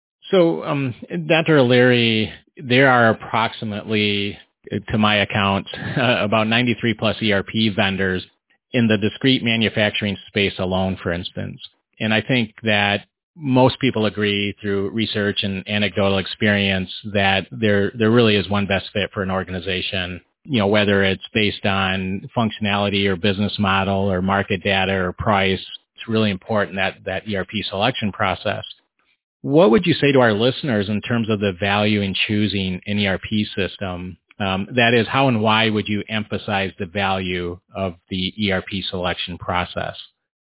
So, um, Doctor O'Leary, there are approximately, to my account, uh, about ninety-three plus E R P vendors in the discrete manufacturing space alone, for instance. And I think that most people agree through research and anecdotal experience that there there really is one best fit for an organization. You know, whether it's based on functionality or business model or market data or price, it's really important that that E R P selection process. What would you say to our listeners in terms of the value in choosing an E R P system? Um, that is, how and why would you emphasize the value of the E R P selection process?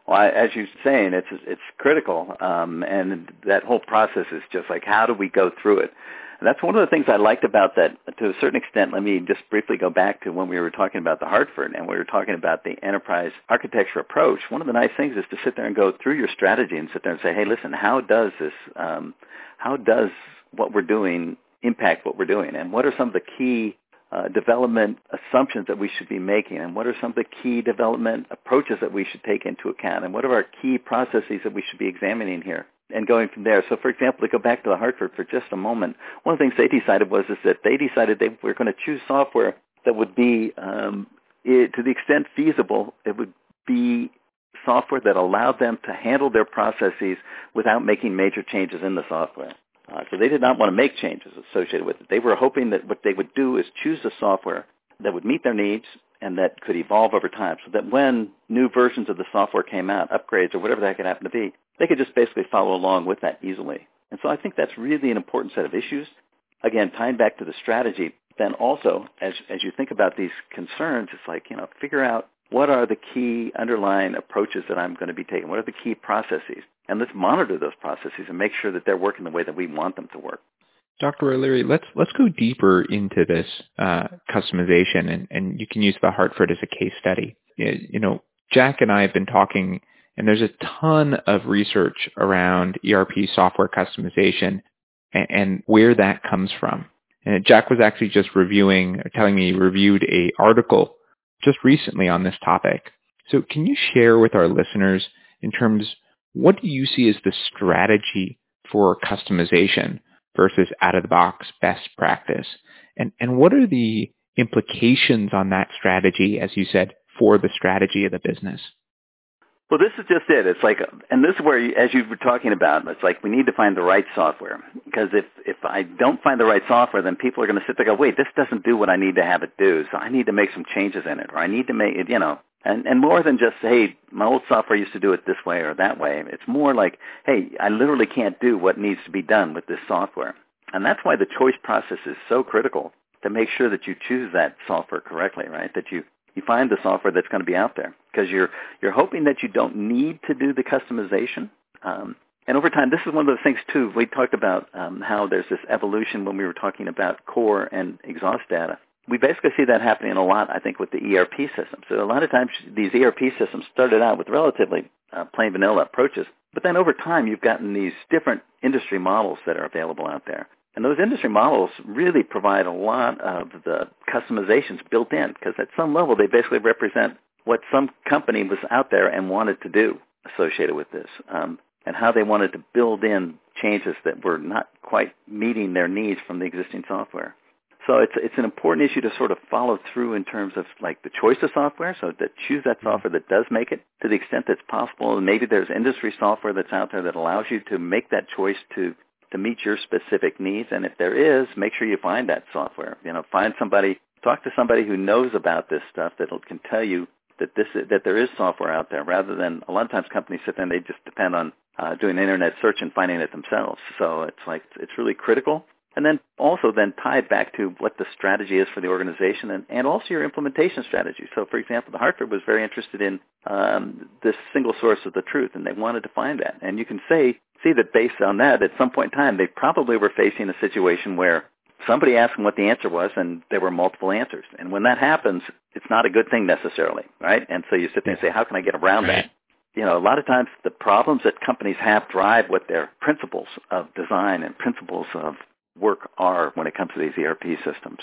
Well, I, as you're saying, it's it's critical, um, and that whole process is just like, how do we go through it? And that's one of the things I liked about that, to a certain extent. Let me just briefly go back to when we were talking about the Hartford and we were talking about the enterprise architecture approach. One of the nice things is to sit there and go through your strategy and sit there and say, hey, listen, how does this, um, how does what we're doing impact what we're doing? And what are some of the key uh, development assumptions that we should be making? And what are some of the key development approaches that we should take into account? And what are our key processes that we should be examining here? And going from there. So, for example, to go back to the Hartford for just a moment, one of the things they decided was is that they decided they were going to choose software that would be, um, it, to the extent feasible, it would be software that allowed them to handle their processes without making major changes in the software. Uh, so they did not want to make changes associated with it. They were hoping that what they would do is choose a software that would meet their needs and that could evolve over time, so that when new versions of the software came out, upgrades or whatever that could happen to be, they could just basically follow along with that easily. And so I think that's really an important set of issues. Again, tying back to the strategy, then also as as you think about these concerns, it's like, you know, figure out what are the key underlying approaches that I'm going to be taking? What are the key processes? And let's monitor those processes and make sure that they're working the way that we want them to work. Doctor O'Leary, let's let's go deeper into this uh, customization, and, and you can use the Hartford as a case study. You know, Jack and I have been talking, and there's a ton of research around E R P software customization and, and where that comes from. And Jack was actually just reviewing, or telling me he reviewed a article just recently on this topic. So can you share with our listeners in terms, what do you see as the strategy for customization versus out-of-the-box best practice? And and what are the implications on that strategy, as you said, for the strategy of the business? Well, this is just it. It's like, and this is where, you, as you were talking about, it's like we need to find the right software. Because if, if I don't find the right software, then people are going to sit there and go, wait, this doesn't do what I need to have it do, so I need to make some changes in it, or I need to make it, you know. And, and more than just, hey, my old software used to do it this way or that way. It's more like, hey, I literally can't do what needs to be done with this software. And that's why the choice process is so critical, to make sure that you choose that software correctly, right? That you, you find the software that's going to be out there. Because you're, you're hoping that you don't need to do the customization. Um, and over time, this is one of those things, too. We talked about um, how there's this evolution when we were talking about core and exhaust data. We basically see that happening a lot, I think, with the E R P systems. So a lot of times these E R P systems started out with relatively uh, plain vanilla approaches, but then over time you've gotten these different industry models that are available out there. And those industry models really provide a lot of the customizations built in, because at some level they basically represent what some company was out there and wanted to do associated with this, um, and how they wanted to build in changes that were not quite meeting their needs from the existing software. So it's it's an important issue to sort of follow through in terms of like the choice of software, so that choose that software that does make it to the extent that's possible. And maybe there's industry software that's out there that allows you to make that choice to, to meet your specific needs. And if there is, make sure you find that software. You know, find somebody, talk to somebody who knows about this stuff that can tell you that this that there is software out there, rather than a lot of times companies sit there and they just depend on uh, doing an internet search and finding it themselves. So it's like it's really critical. And then also then tie it back to what the strategy is for the organization, and, and also your implementation strategy. So, for example, the Hartford was very interested in um, this single source of the truth, and they wanted to find that. And you can say, see that based on that, at some point in time, they probably were facing a situation where somebody asked them what the answer was, and there were multiple answers. And when that happens, it's not a good thing necessarily, right? And so you sit there and say, how can I get around right. that? You know, a lot of times the problems that companies have drive what their principles of design and principles of work are when it comes to these E R P systems.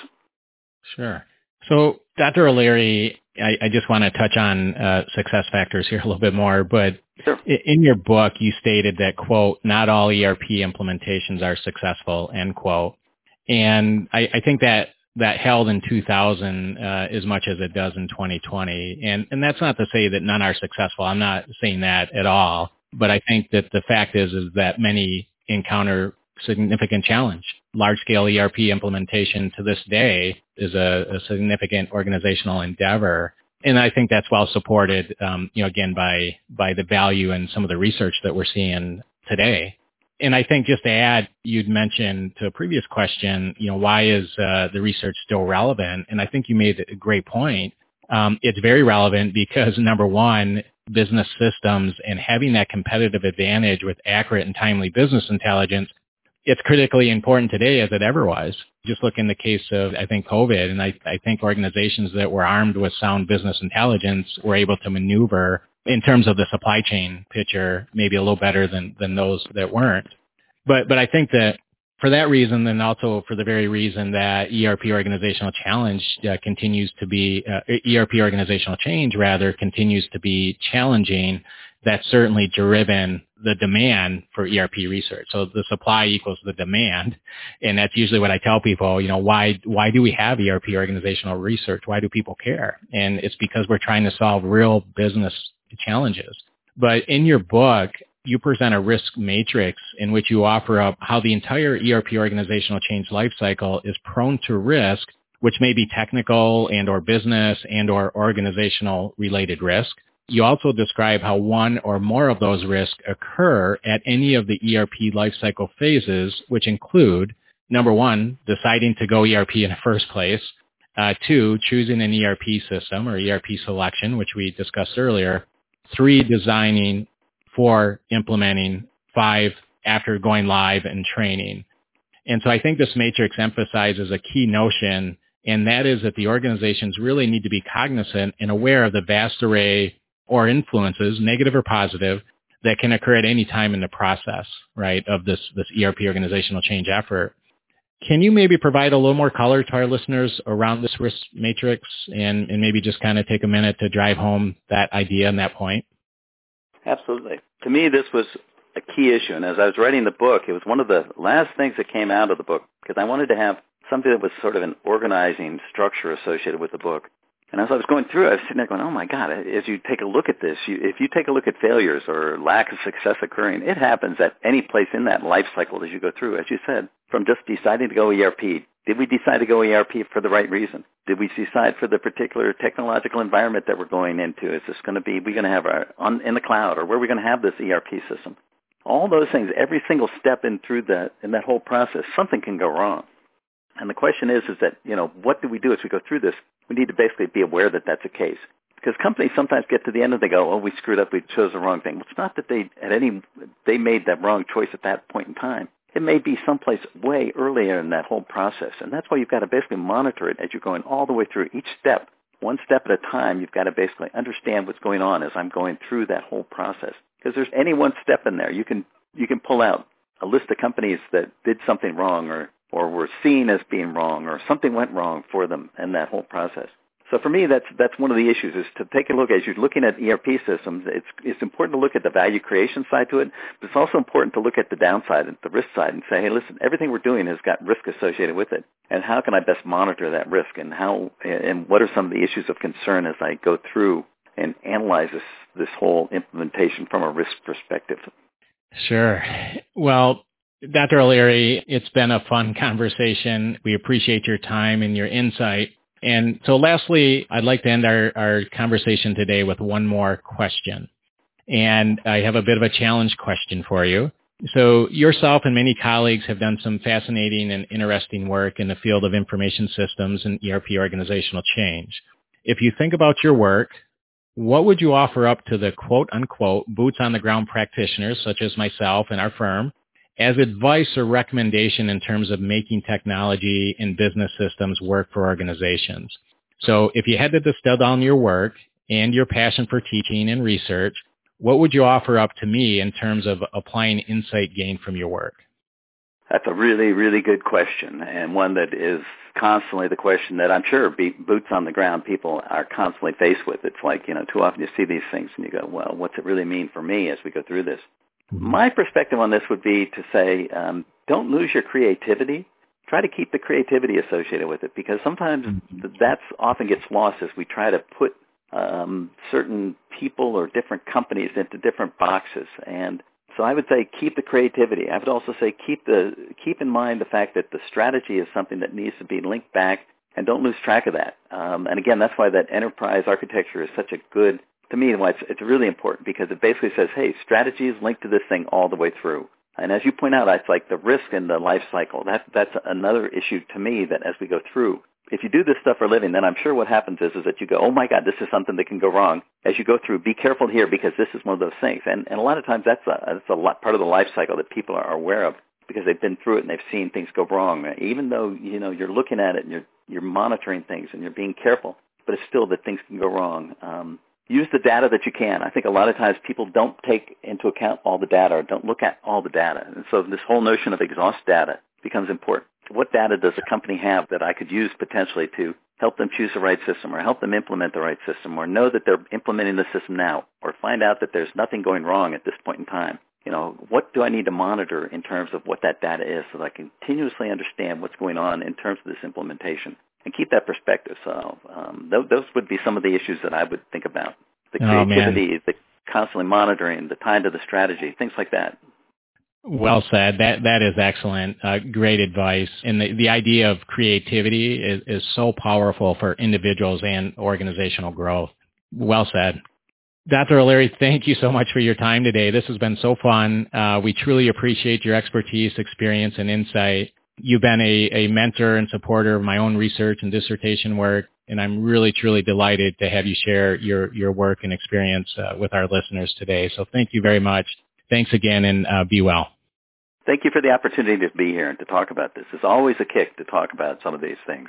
Sure. So, Doctor O'Leary, I, I just want to touch on uh, success factors here a little bit more, but sure. In your book, you stated that, quote, not all E R P implementations are successful, end quote. And I, I think that that held in two thousand uh, as much as it does in twenty twenty. And, and that's not to say that none are successful. I'm not saying that at all. But I think that the fact is, is that many encounter significant challenge. Large-scale E R P implementation to this day is a, a significant organizational endeavor. And I think that's well supported, um, you know, again, by by the value and some of the research that we're seeing today. And I think just to add, you'd mentioned to a previous question, you know, why is uh, the research still relevant? And I think you made a great point. Um, it's very relevant because, number one, business systems and having that competitive advantage with accurate and timely business intelligence, it's critically important today as it ever was. Just look in the case of, I think, COVID, and I, I think organizations that were armed with sound business intelligence were able to maneuver in terms of the supply chain picture maybe a little better than, than those that weren't. But but I think that for that reason, and also for the very reason that E R P organizational challenge uh, continues to be, uh, E R P organizational change rather continues to be challenging, that's certainly driven the demand for E R P research. So the supply equals the demand. And that's usually what I tell people, you know, why, why do we have E R P organizational research? Why do people care? And it's because we're trying to solve real business challenges. But in your book, you present a risk matrix in which you offer up how the entire E R P organizational change lifecycle is prone to risk, which may be technical and or business and or organizational related risk. You also describe how one or more of those risks occur at any of the E R P lifecycle phases, which include, number one, deciding to go E R P in the first place, uh, two, choosing an E R P system or E R P selection, which we discussed earlier, three, designing, four, implementing, five, after going live and training. And so I think this matrix emphasizes a key notion, and that is that the organizations really need to be cognizant and aware of the vast array or influences, negative or positive, that can occur at any time in the process, right, of this, this E R P organizational change effort. Can you maybe provide a little more color to our listeners around this risk matrix and, and maybe just kind of take a minute to drive home that idea and that point? Absolutely. To me, this was a key issue. And as I was writing the book, it was one of the last things that came out of the book because I wanted to have something that was sort of an organizing structure associated with the book. And as I was going through it, I was sitting there going, oh, my God, as you take a look at this, you, if you take a look at failures or lack of success occurring, it happens at any place in that life cycle as you go through, as you said, from just deciding to go E R P. Did we decide to go E R P for the right reason? Did we decide for the particular technological environment that we're going into? Is this going to be, we're going to have our, on, in the cloud, or where are we going to have this E R P system? All those things, every single step in through that, in that whole process, something can go wrong. And the question is, is that, you know, what do we do as we go through this? We need to basically be aware that that's the case. Because companies sometimes get to the end and they go, oh, we screwed up, we chose the wrong thing. Well, it's not that they at any they made that wrong choice at that point in time. It may be someplace way earlier in that whole process. And that's why you've got to basically monitor it as you're going all the way through each step. One step at a time, you've got to basically understand what's going on as I'm going through that whole process. Because there's any one step in there. You can you can pull out a list of companies that did something wrong or or were seen as being wrong, or something went wrong for them in that whole process. So for me, that's that's one of the issues, is to take a look, as you're looking at E R P systems, it's it's important to look at the value creation side to it, but it's also important to look at the downside and the risk side and say, hey, listen, everything we're doing has got risk associated with it, and how can I best monitor that risk, and how and what are some of the issues of concern as I go through and analyze this, this whole implementation from a risk perspective. Sure. Well, Doctor O'Leary, it's been a fun conversation. We appreciate your time and your insight. And so lastly, I'd like to end our, our conversation today with one more question. And I have a bit of a challenge question for you. So yourself and many colleagues have done some fascinating and interesting work in the field of information systems and E R P organizational change. If you think about your work, what would you offer up to the quote-unquote boots-on-the-ground practitioners, such as myself and our firm, as advice or recommendation in terms of making technology and business systems work for organizations? So if you had to distill down your work and your passion for teaching and research, what would you offer up to me in terms of applying insight gained from your work? That's a really, really good question, and one that is constantly the question that I'm sure be, boots on the ground people are constantly faced with. It's like, you know, too often you see these things and you go, well, what's it really mean for me as we go through this? My perspective on this would be to say, um, don't lose your creativity. Try to keep the creativity associated with it, because sometimes that's often gets lost as we try to put um, certain people or different companies into different boxes. And so I would say keep the creativity. I would also say keep the keep in mind the fact that the strategy is something that needs to be linked back, and don't lose track of that. Um, and again, that's why that enterprise architecture is such a good. To me, it's, it's really important, because it basically says, hey, strategy is linked to this thing all the way through. And as you point out, it's like the risk in the life cycle. That, that's another issue to me that as we go through, if you do this stuff for a living, then I'm sure what happens is, is that you go, oh my God, this is something that can go wrong. As you go through, be careful here because this is one of those things. And, and a lot of times that's a, that's a lot, part of the life cycle that people are aware of because they've been through it and they've seen things go wrong. Even though, you know, you're looking at it and you're, you're monitoring things and you're being careful, but it's still that things can go wrong. Um, use the data that you can. I think a lot of times people don't take into account all the data or don't look at all the data. And so this whole notion of exhaust data becomes important. What data does a company have that I could use potentially to help them choose the right system or help them implement the right system or know that they're implementing the system now or find out that there's nothing going wrong at this point in time? You know, what do I need to monitor in terms of what that data is so that I can continuously understand what's going on in terms of this implementation and keep that perspective? So um, th- those would be some of the issues that I would think about. The creativity, oh, the constantly monitoring, the time to the strategy, things like that. Well said. That that is excellent. Uh, great advice. And the, the idea of creativity is, is so powerful for individuals and organizational growth. Well said. Doctor O'Leary, thank you so much for your time today. This has been so fun. Uh, we truly appreciate your expertise, experience, and insight. You've been a, a mentor and supporter of my own research and dissertation work, and I'm really, truly delighted to have you share your, your work and experience uh, with our listeners today. So thank you very much. Thanks again, and uh, be well. Thank you for the opportunity to be here and to talk about this. It's always a kick to talk about some of these things.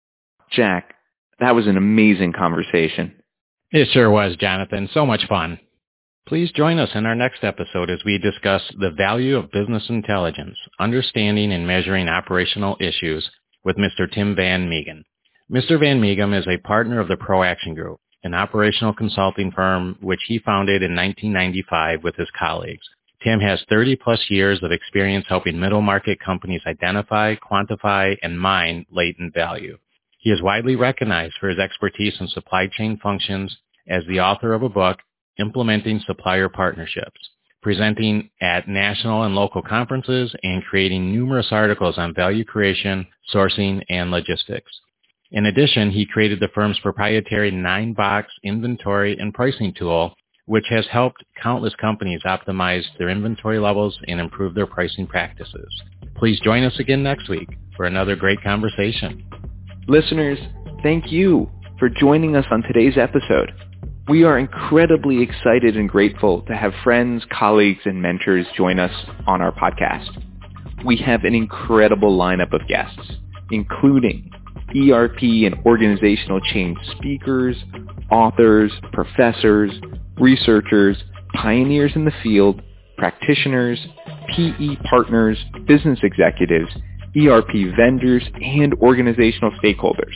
Jack, that was an amazing conversation. It sure was, Jonathan. So much fun. Please join us in our next episode as we discuss the value of business intelligence, understanding and measuring operational issues with Mister Tim Van Meegem. Mister Van Meegem is a partner of the ProAction Group, an operational consulting firm which he founded in nineteen ninety-five with his colleagues. Tim has thirty plus years of experience helping middle market companies identify, quantify, and mine latent value. He is widely recognized for his expertise in supply chain functions as the author of a book, Implementing Supplier Partnerships, presenting at national and local conferences and creating numerous articles on value creation, sourcing, and logistics. In addition, he created the firm's proprietary nine-box inventory and pricing tool, which has helped countless companies optimize their inventory levels and improve their pricing practices. Please join us again next week for another great conversation. Listeners, thank you for joining us on today's episode. We are incredibly excited and grateful to have friends, colleagues, and mentors join us on our podcast. We have an incredible lineup of guests, including E R P and organizational change speakers, authors, professors, researchers, pioneers in the field, practitioners, P E partners, business executives, E R P vendors, and organizational stakeholders.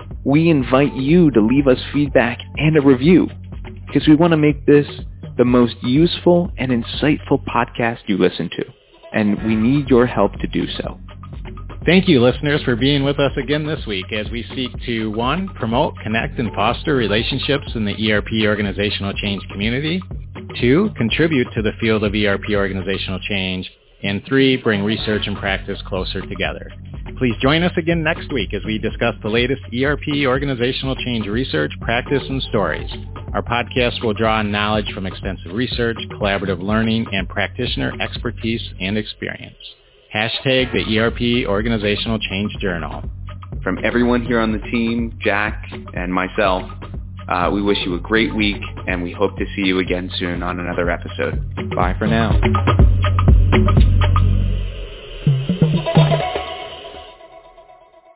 We invite you to leave us feedback and a review because we want to make this the most useful and insightful podcast you listen to, and we need your help to do so. Thank you, listeners, for being with us again this week as we seek to, one, promote, connect, and foster relationships in the E R P organizational change community, two, contribute to the field of E R P organizational change, and three, bring research and practice closer together. Please join us again next week as we discuss the latest E R P organizational change research, practice, and stories. Our podcast will draw on knowledge from extensive research, collaborative learning, and practitioner expertise and experience. Hashtag the E R P Organizational Change Journal. From everyone here on the team, Jack and myself, uh, we wish you a great week, and we hope to see you again soon on another episode. Bye for now.